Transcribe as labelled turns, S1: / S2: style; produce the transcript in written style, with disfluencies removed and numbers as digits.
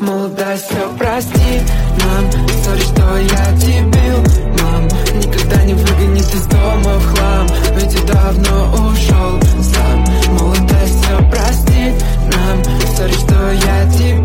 S1: Молодость, все прости нам. Сори, что я дебил, мам. Никогда не выгонит из дома в хлам, ведь я давно ушел сам. Молодость, все прости нам. Сори, что я дебил.